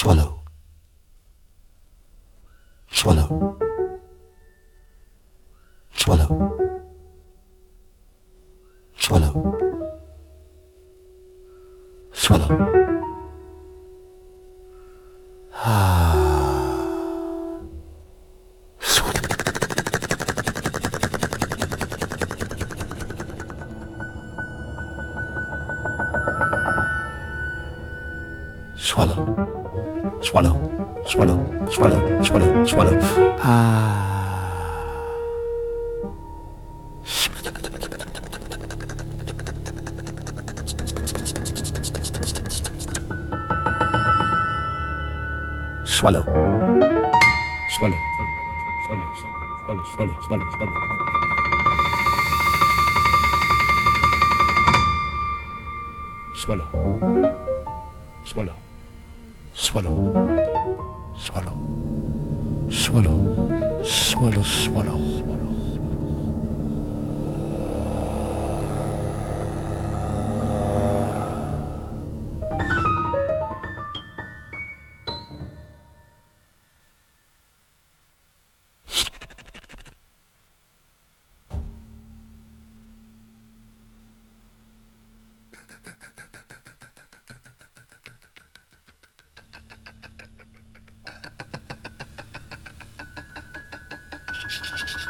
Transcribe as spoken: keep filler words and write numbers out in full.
Swallow. Swallow. Swallow. Swallow. Swallow. Ah. Swallow. Swallow. Swallow. Swallow. Swallow. Swallow. Swallow. Ah. Swallow. Swallow. Swallow. Swallow. Swallow. Swallow. Swallow. Swallow. Swallow. Swallow. Swallow. Swallow. Swallow. Swallow. Swallow.